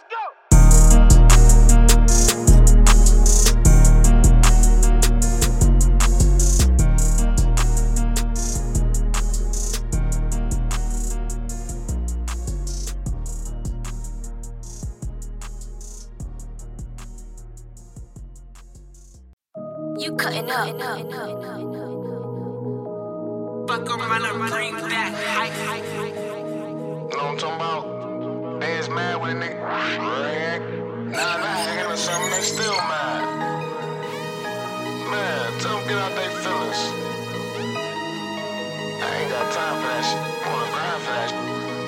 Speaker 2: You cutting up. Fuck around and bring that hype.
Speaker 24: You know what I'm talking about? They is mad with a nigga. Nah, nah, hanging or something, they still mad. Man, tell them get out their feelings. I ain't got time for that shit. I wanna grind for that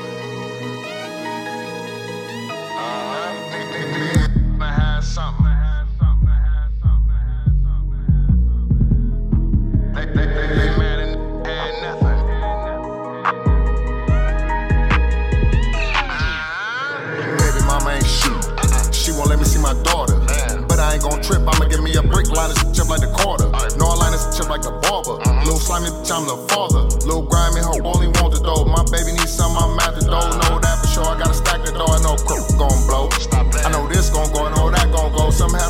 Speaker 24: shit. Uh-huh. They, they, they, they had something. They, they, they, they mad and had nothing. Baby mama ain't shit. Uh-uh. She won't let me see my daughter. Man. But I ain't gon' trip. I'ma give me a brick, line this chip like the quarter. Right. No, I line this chip like the barber. Mm-hmm. Little slimy bitch, I'm the father. Little grimy hoe, only want the dough. My baby needs something, I'm at the door. Uh-huh. Know that for sure. I gotta stack the door. I know crook gon' blow. Stop that. I know this gon' go, I know that gon' go. Some have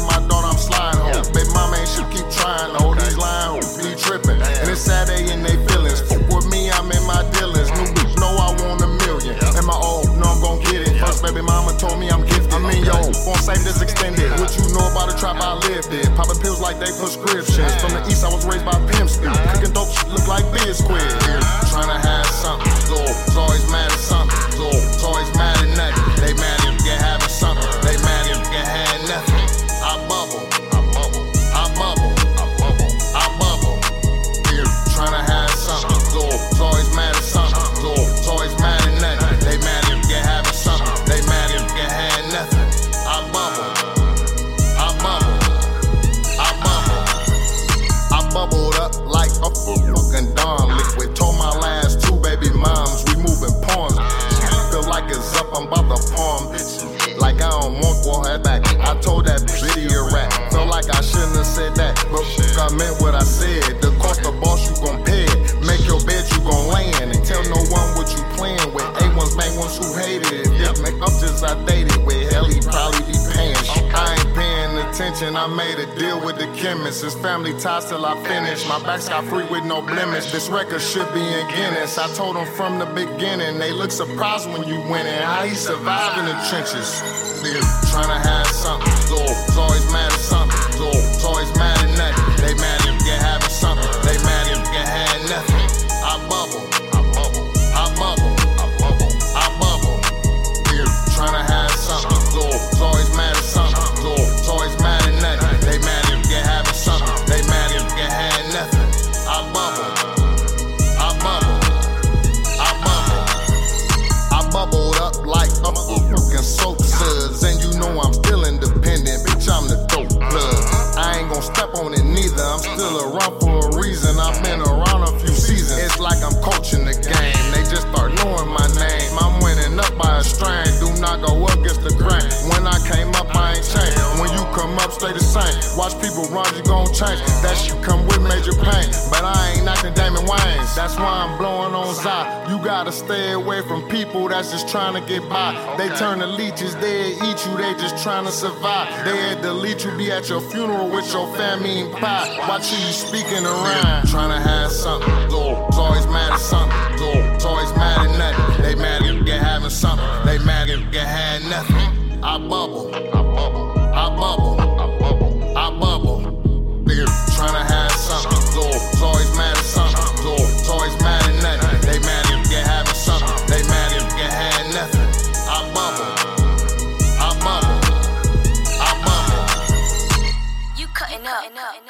Speaker 24: I meant what I said. The cost of boss, you gon' pay it. Make your bed, you gon' land. And tell no one what you playing with. A ones, main ones who hated it. If make up just I dated with, hell, he probably be paying. I ain't paying attention, I made a deal with the chemist. It's family ties till I finish. My back's got free with no blemish. This record should be in Guinness. I told them from the beginning. They look surprised when you win it. How he survived in the trenches. Niggas tryna have something. It's always mad at something. It's always mad at nothing. They mad if you having something. They mad if you had nothing. I bubble. I bubble. I bubble. I bubble. I bubble. Niggas tryna have something. It's always mad at something. It's always mad at nothing. They mad if you having something. They mad if you had nothing. I bubble. I bubble. I bubble. I bubbled up like a fucking soap suds. And you know I'm still independent. Bitch, I'm the dope plug. I ain't gon' step on it neither. I'm still around for a reason. I've been around a few seasons. It's like I'm coaching the game. They just start knowing my name. I'm winning up by a strain. Do not go against the grain. When I came up, I ain't changed. When you come up, stay the same. Watch people run, you gon' change. That shit come with major pain. But I ain't knocking Damon Wayans. That's why I'm blowing on Zai. You gotta stay away from people that's just trying to get by. They turn to leeches, they eat you, they just trying to survive. They delete you, be at your funeral with your family and pie. Watch who you speaking around. Trying to have something. It's always mad at something. It's always mad at nothing. They mad if you having something. They mad if you had nothing. I bubble. I bubble. I bubble. I bubble. I bubble. Niggas tryna have something. It's always mad at something. It's always mad at nothing. They mad if you having something. They mad if you had nothing. I bubble. I bubble. I bubble.
Speaker 2: You cutting up.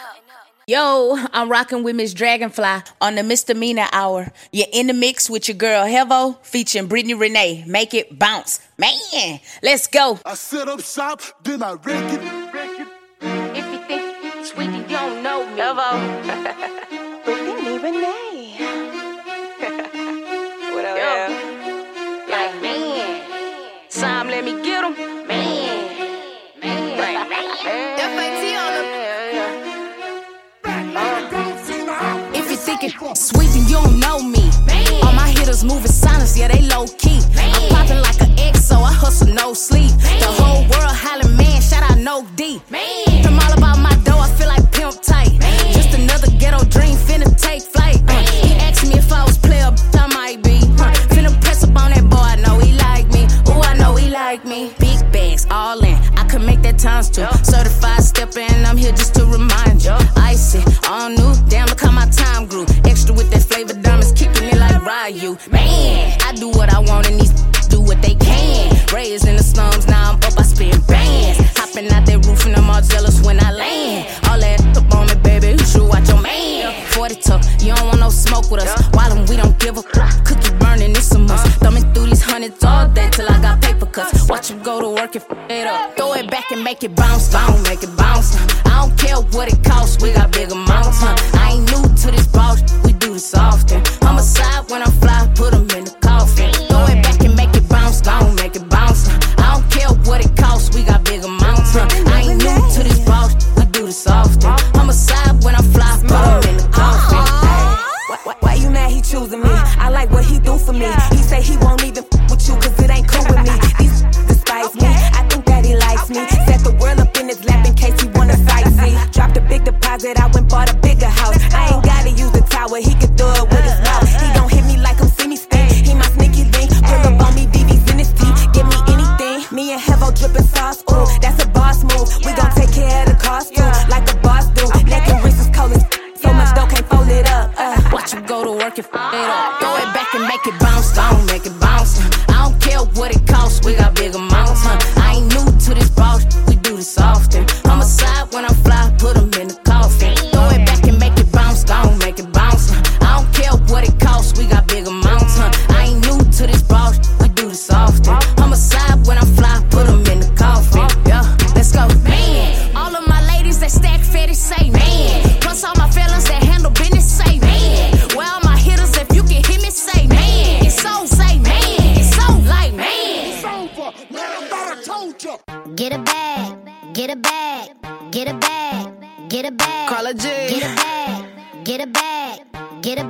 Speaker 1: Yo, I'm rocking with Miss Dragonfly on the Misdemeanor Hour. You're in the mix with your girl Hevo, featuring Brittany Renee. Make it bounce. Man, let's go.
Speaker 24: I set up shop, then I wreck it.
Speaker 1: If you think sweet, you don't know me. Hevo. Brittany Renee.
Speaker 4: What up,
Speaker 1: Yo. Like, man. Sam, let me get him. Man. Man. Man. F A T on him. If you thinking sweet, then you don't know me. Man. All my hitters moving silence, yeah, they low key. Man. I'm popping like an X, so I hustle no sleep. Man. The whole world hollering, man, shout out no D. Man. I'm all about my dough, I feel like pimp tight. Man. Just another ghetto dream, finna take flight. Uh, he asked me if I was player, I might be. Uh, finna press up on that boy, I know he like me. Ooh, I know he like me. Big bags, all in, I could make that times two. Yep. Certified stepper, and I'm here just to remind you. Yep. Icy, all new, damn, look how my time grew. Extra with that flavor, diamonds kicking it like Ryu. Man, I do what I want and these do what they can. Raised in the slums, now I'm up, I spin bands. Hopping out that roof and I'm all jealous when I land. All that up on me, baby, you should watch your man. forty tuck, you don't want no smoke with us. While them, we don't give a cookie burning, it's a must. Thumbing through these hundreds all day till I got paper cuts. Watch him go to work and f it up. Throw it back and make it bounce, bounce, make it bounce. I don't care what it costs, we got big amounts. Huh? I ain't new to this boss, we do this often. Homicide when I fly, put them in the coffin. Throw it back and make it bounce, bounce, make it bounce. I don't care what it costs, we got big amounts. Huh? I ain't new to this boss, we do this often. Homicide when I fly, put them in the coffin.
Speaker 6: Why, why, why you mad he choosing me? I like what he do for me. He say he won't even f with you cause it ain't cool with me. These despise me, I think that he likes me. Set the world up in his lap in case he wanna sightsee. Dropped a big deposit, I went bought a bigger house. I ain't gotta use the tower, he can do it with his mouth. He gon' hit me like him, see me stink. He my sneaky link, pull up on me, D V's in his teeth. Give me anything, me and Hevo drippin' sauce. Ooh, that's a boss move. We gon' take care of the cost too, like a boss do. Neck and wrist is cold as so much dough can't fold it up. Uh.
Speaker 1: Watch you go to work and f it up. Throw it back and make it bounce, don't make it bounce. I don't care what it costs, we got big amounts. Huh? I ain't new to this boss, we do this often. Homicide when I fly, put them in the coffin. Throw it back and make it bounce, don't make it bounce. I don't care what it costs, we got big amounts. Huh? I ain't new to this boss, we do this often. Homicide when I fly, put them in the coffin. Yeah, let's go. Man, all of my ladies that stack fatty say man. Plus all my fellas that handle business say man. Where all my hitters, if you can hear me say man. It's so sad.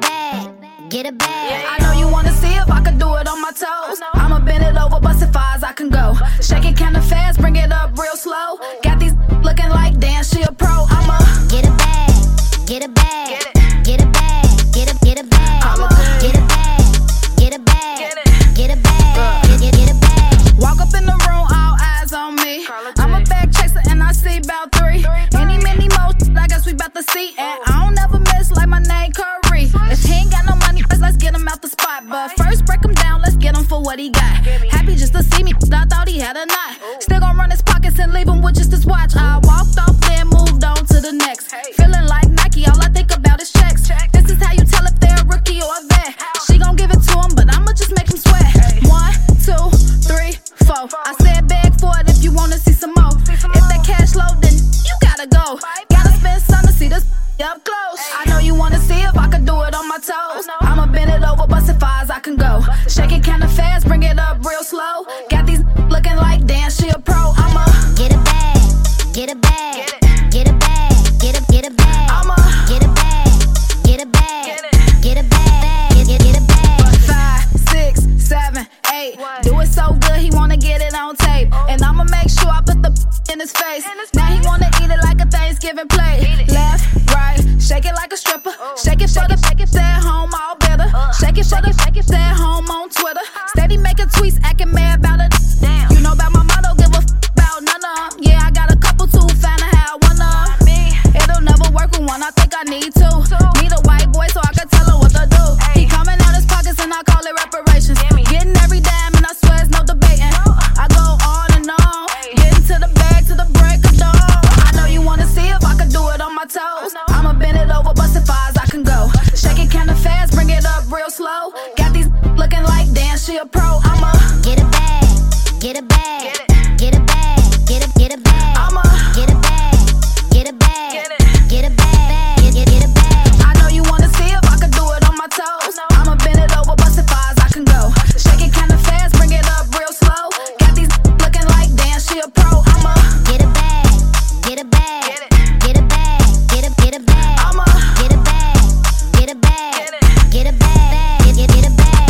Speaker 1: bag, get a bag.
Speaker 4: I know you wanna see if I can do it on my toes. I'ma bend it over, bust it far as I can go. Shake it kinda fast, bring it up real slow. Got these looking like damn, she a pro. I'ma
Speaker 1: get a bag, get a bag, get a bag, get a get a bag,
Speaker 4: I'ma
Speaker 1: get a bag, get a bag, get a bag, get get a bag.
Speaker 4: Walk up in the room, all eyes on me. I'm a bag chaser and I see about three. Any, many, most, I guess we bout to see. And I don't never miss like my name Curry. If he ain't got no money, let's get him out the spot. But first break him down, let's get him for what he got. Happy just to see me, I thought he had a knot. Still gon' run his pockets and leave him with just his watch. I walked off, then moved on to the next. Feeling like Nike, all I think about is checks. This is how you tell if they're a rookie or a vet. She gon' give it to him, but I'ma just make him sweat. One, two, three, four. I said beg for it if you wanna see some more. If that cash low, then you gotta go. Gotta spend some to see this up close. I know you wanna see if I can do it on my toes. I'ma bend it over, bust it far as I can go. Shake it kinda fast, bring it up real slow. Got these looking like damn, she a pro. I'ma
Speaker 1: get a bag, get a bag, get a bag, get a get a bag.
Speaker 4: I'ma
Speaker 1: get a bag, get a bag, get a bag, get get get a bag.
Speaker 4: Five, six, seven, eight. Do it so good he wanna get it on tape. And I'ma make sure I put the in his face. Now he wanna eat it like a Thanksgiving plate. Left, right, shake it like a stripper. Shake it for the shake it, stay at home all better. Shake it for the shake it, stay at home on Twitter. Steady making tweets, acting mad about it. You know about my motto, give a f about none of them. Yeah, I got a couple too, find a how one of them. It'll never work with one, I think I need two. Need a white boy so I can tell her what to do. He coming out his pockets and I call it reparations. Getting every dime and I swear it's no debating. I go on and on, getting to the bag to the break of dawn. I know you wanna see if I can do it on my toes. I'ma bend it over, bust it far as I can go. Shake it kinda fast, bring it up real slow. Got these looking like damn, she a pro. I'ma
Speaker 1: get a bag, get a bag, get a bag, get a get a bag.
Speaker 4: I'ma
Speaker 1: get a bag, get a bag, get a bag, get get get a bag.
Speaker 4: I know you wanna see if I can do it on my toes. I'ma bend it over, bust it far as I can go. Shake it kinda fast, bring it up real slow. Got these looking like damn, she a pro. I'ma
Speaker 1: get a bag, get a bag, get a bag, get a get a bag.
Speaker 4: I'ma
Speaker 1: get a bag, get a bag, get a bag, get get get a bag.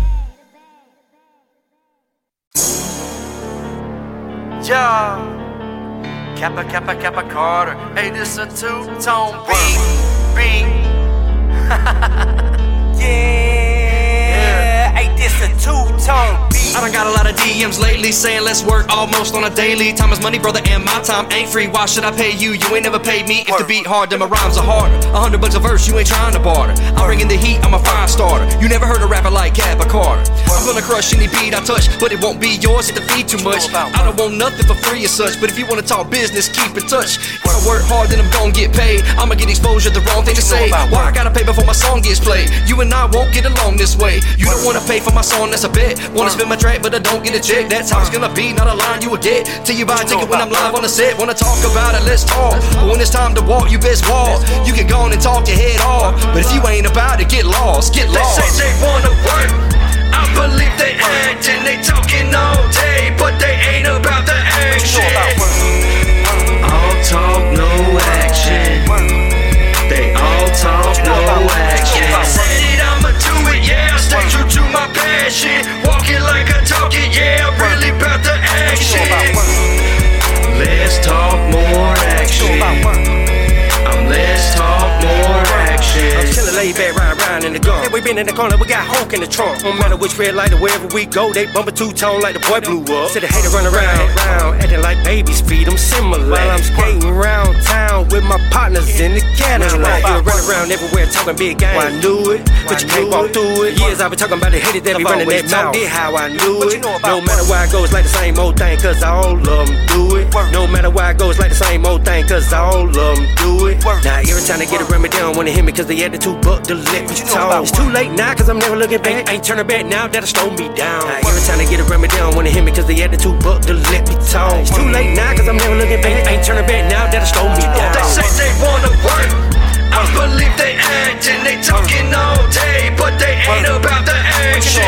Speaker 5: Yeah, Kappa Kappa Kappa Carter. Hey, this a two-tone beat, beat. Yeah, hey, this a two-tone beat.
Speaker 8: I done got a lot of D Ms lately saying let's work almost on a daily. Time is money, brother, and my time ain't free. Why should I pay you? You ain't never paid me. If the beat hard, then my rhymes are harder. A hundred bucks a verse, you ain't trying to barter. I'm bringing the heat, I'm a fire starter. You never heard a rapper like Kappa Carter. I'm gonna crush any beat I touch, but it won't be yours if the fee too much. I don't want nothing for free or such, but if you wanna talk business, keep in touch. If I work hard, then I'm gonna get paid. I'ma get exposure, the wrong thing to say. Why I gotta pay before my song gets played? You and I won't get along this way. You don't wanna pay for my song, that's a bet. Wanna spin my track, but I don't get a check. That's how it's gonna be, not a line you will get. Till you buy a ticket when I'm live on the set. Wanna talk about it, let's talk. But when it's time to walk, you best walk. You can go on and talk your head off, but if you ain't about it, get lost, get lost.
Speaker 5: They say they wanna work, I believe they acting. They talking all day, but they ain't about the action.
Speaker 8: All talk, no action. They all talk, no action.
Speaker 5: If I said it, I'ma do it, yeah. I stay true to my passion. Walking like I talk it, yeah. I'm really about the action.
Speaker 8: Let's talk more action. I'm let's talk more action.
Speaker 5: I'm chillin', laid back, ride around in the gun. Hey, we been in the corner, we got Hulk in the trunk. No matter which red light or wherever we go, they bump a two-tone like the boy blew up. Said the hater run around, around, acting like babies, feed them similar. While I'm skating around town with my partners in the Cadillac. You run around everywhere talking big game. Well, I knew it, but you can't walk through it. Years I've been talking about the haters that be running that mouth. Did how I knew it. No matter where I go, it's like the same old thing, cause all of them do it. No matter where I go, it's like the same old thing, cause all of them do it. Now every time they get a remedy, they don't wanna hit me cause they had the two buck to let me talk. It's too late now cause I'm never looking back. Ain't turning back now, that'll slow me down. Now every time they get a remedy, they don't wanna hit me cause they had the two buck to let me talk. It's too late now cause I'm never looking back. Ain't turning back now, that'll slow me down. They say they wanna work, I believe they acting. They talking all day, but they ain't about the action.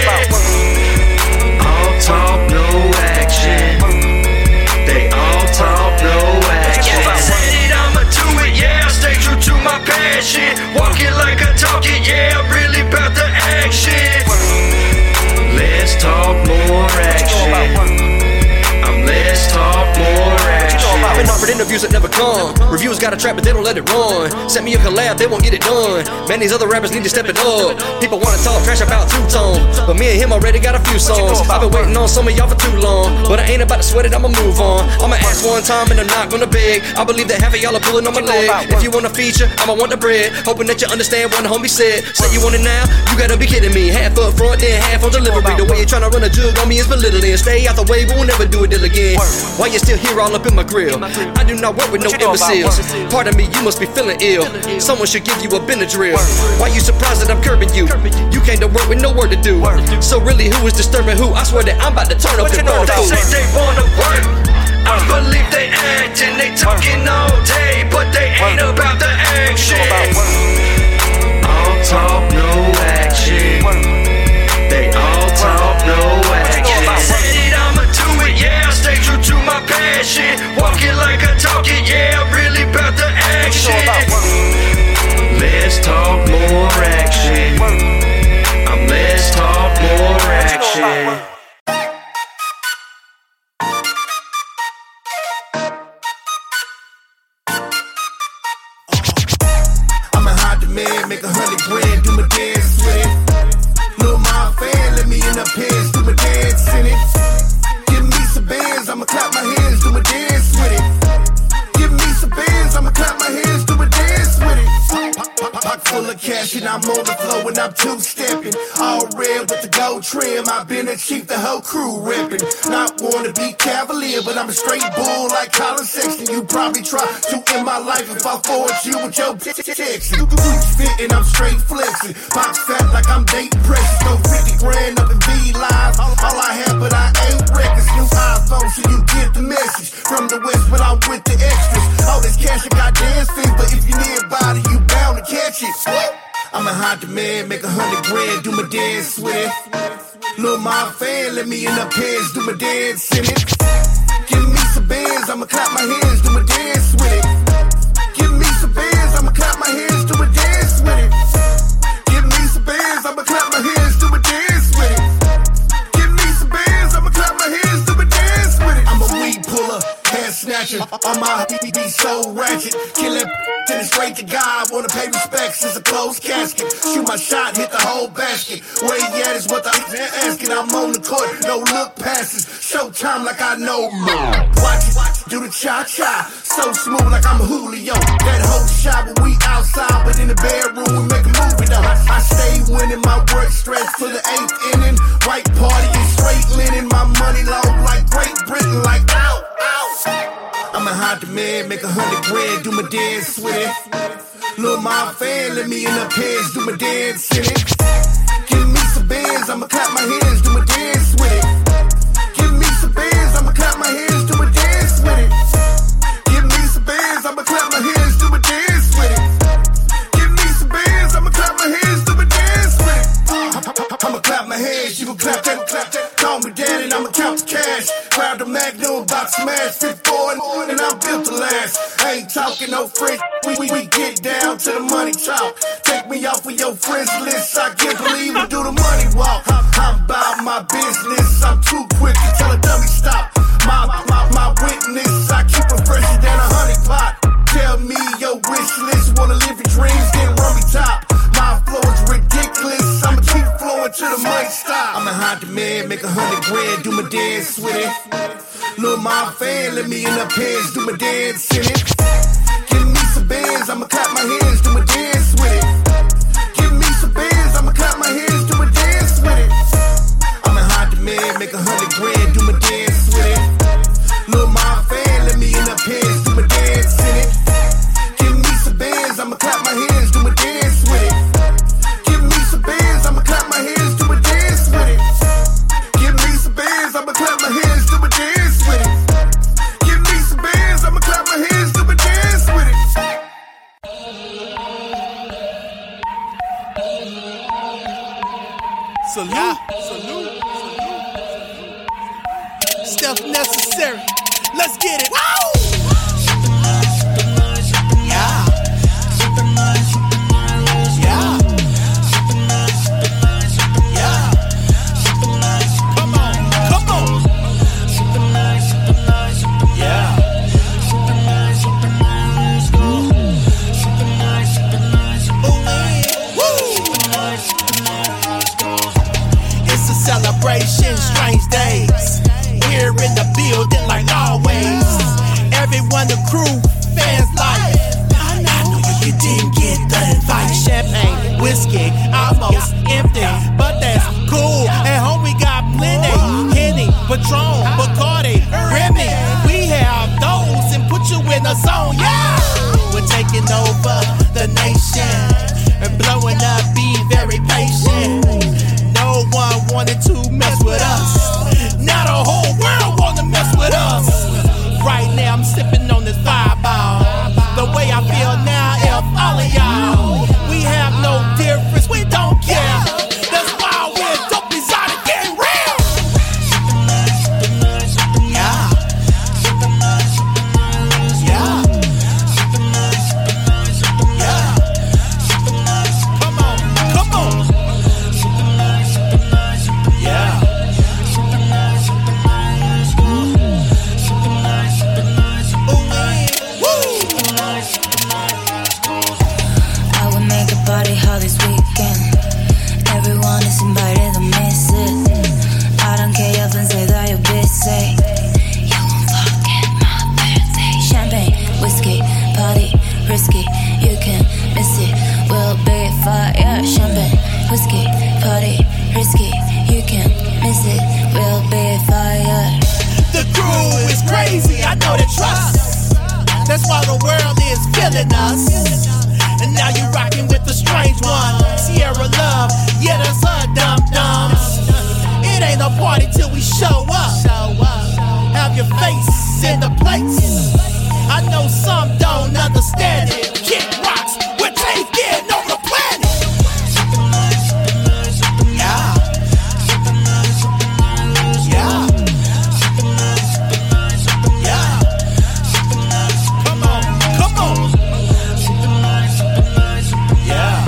Speaker 8: All talk, no action. They all talk, no action.
Speaker 5: If I said it, I'ma do it, yeah. I stay true to my passion. Walking like I talk it, yeah. I'm really
Speaker 8: interviews that never come. Reviews got a trap, but they don't let it run. Send me a collab, they won't get it done. Man, these other rappers need to step it up. People wanna talk trash about two-tone, but me and him already got a few songs. I've been waiting on some of y'all for too long, but I ain't about to sweat it, I'ma move on. I'ma ask one time and I'm not gonna beg. I believe that half of y'all are pulling on my leg. If you want a feature, I'ma want the bread. Hoping that you understand what the homie said. Say you want it now, you gotta be kidding me. Half up front, then half on delivery. The way you're tryna run a jug on me is belittling. Stay out the way, but we'll never do a deal again. Why you still here all up in my grill? I do not work with no imbeciles. Pardon me, you must be feeling ill. Someone should give you a Benadryl. Why you surprised that I'm curbing you? You came to work with no work to do. So really, who is disturbing who? I swear that I'm about to turn up and burn a fool.
Speaker 5: They say they wanna work, I believe they acting. They talking all day, but they ain't about the action. All talk, no action. They all talk, no action. Said it, I'ma do it, yeah. I stay true to my passion. Walk it like I talk it, yeah. I'm really about the action. Let's talk more action. I'm let's talk more action.
Speaker 24: Man, make a hundred grand, do my dance with it. Little my fan, let me in the pants, do my dance in it. Give me some bands, I'ma clap my hands, do my dance with it. Give me some bands, I'ma clap my hands, do my dance with it. Pocket full of cash and I'm on the floor and I'm two-stepping. All red with the gold trim, I've been a chief, the whole crew reppin'. Not wanna be cavalier, but I'm a straight bull like Colin Sexton. You probably try to end my life if I forward you with your texting. Boots fitting, I'm straight flexing. Box fat like I'm dating precious. Go fifty grand up in V-Live. All I have, but I ain't records. New iPhone, so you get the message. From the west, but I'm with the extras. All this cash, I got dance fees, but if you nearby, you bound to catch it. I'm a hot demand, make a hundred grand, do my dance with it. Lil' my fan, let me in the pants, do my dance in it. Give me some bands, I'ma clap my hands, do my dance with it. Give me some bands, I'ma clap my hands, do my dance with it. Give me some bands, I'ma clap my hands, do my dance with it. Give me some bands, I'ma clap my hands, do my dance with it. I'm a weed puller, hand snatcher, on my B B so ratchet. Killing then it's straight to God, wanna pay respects, it's a closed casket. Shoot my shot, hit the whole basket. Where he at is what the asking. I'm on the court, no look passes. Showtime like I know more. Watch it, do the cha-cha. So smooth like I'm Julio. That whole shot when we outside, but in the bedroom we make a movie though. I stay winning, my work stretch for the eighth inning. White party and straight linen, my money long like Great Britain, like ow, ow. I'm a hot demand, make a hundred grand, do my dance with it. Lil' my fan, let me in the pants, do my dance in it. Give me some bands, I'ma clap my hands, do my dance with it. Give me some bands, I'ma clap my hands, do my dance with it. Give me some bands, I'ma clap my hands, do my dance with it. Give me some bands, I'ma clap my hands, do my dance with it. I'ma clap my hands, you gon' clap that, clap that. Call me daddy, and I'ma count the cash. Grab the Magnum, box smash, fifty-four and I'm built to last. I ain't talking no French, we, we, we get down to the money talk. Take me off of your friends list, I can't believe we do the money walk. I'm about my business, I'm too quick to tell a dummy stop. My, my, my witness, I keep it fresher than a honey pot. Tell me your wish list, wanna live your dreams, then run me top. My flow is ridiculous, I'ma keep flowing till the money stop. I'm a hot demand, make a hundred grand, do my dance with it. Lil' my fan, let me in the pants, do my dance in it. Give me some bands, I'ma clap my hands, do my dance with it. Give me some bands, I'ma clap my hands, do my dance with it. I'm a hot demand, make a hundred grand, do my dance with it. Lil' my fan, let me in the pants, do my dance in it. Give me some bands, I'ma clap my hands, do my dance with it. Give me some bands, I'ma clap my hands, do my dance with it. Give me some bands, I'ma clap my hands, do my dance with it. Give me some bands, I'ma clap my hands, do my dance with it.
Speaker 9: Salute, salute, salute. Stuff necessary. Let's get it. Woo! Yeah. Yeah. Yeah. Come on, come on. Yeah. almost empty, but that's cool. At home we got plenty. Henny, Patron, Bacardi, Remy. We have those and put you in a zone, yeah. We're taking over the nation and blowing up, be very patient. No one wanted to mess with us. Now the whole world wanna mess with us. Right now I'm sipping on this fireball. The way I feel now, if all of y'all, we have no difference, we don't care. That's why we're dope design to get real. Yeah. Yeah. Yeah. Come on, come on. Yeah.
Speaker 3: I will make a party hall this weekend. Everyone is invited to miss it. I don't care if and say that you're busy. You won't forget my birthday. Champagne, whiskey, party, risky. You can miss it. We'll be fire. Champagne, whiskey, party, risky. You can miss it. We'll be fire.
Speaker 9: The crew is crazy, I know the trust. That's why the world is feeling us. And now you rockin' with the strange one, Sierra Love. Yeah, that's her dum dums. It ain't a party till we show up. Have your face in the place. I know some don't understand it. Kick rocks with taking on the planet. Yeah. Yeah. Yeah. Come on, come on. Yeah.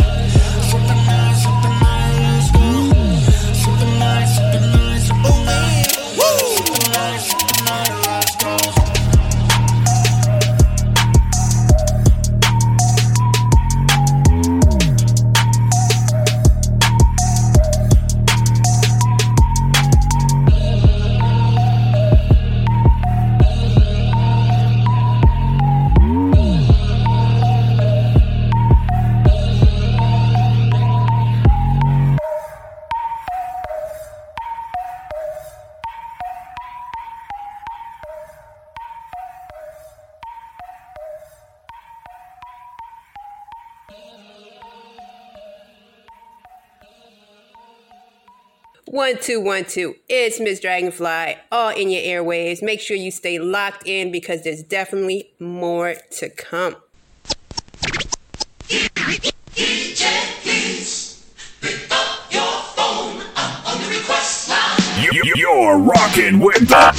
Speaker 10: One, two, one, two. It's Miss Dragonfly, all in your airwaves. Make sure you stay locked in because there's definitely more to come.
Speaker 11: D J, please pick up your phone. I'm on the request line.
Speaker 21: You, you're rocking with the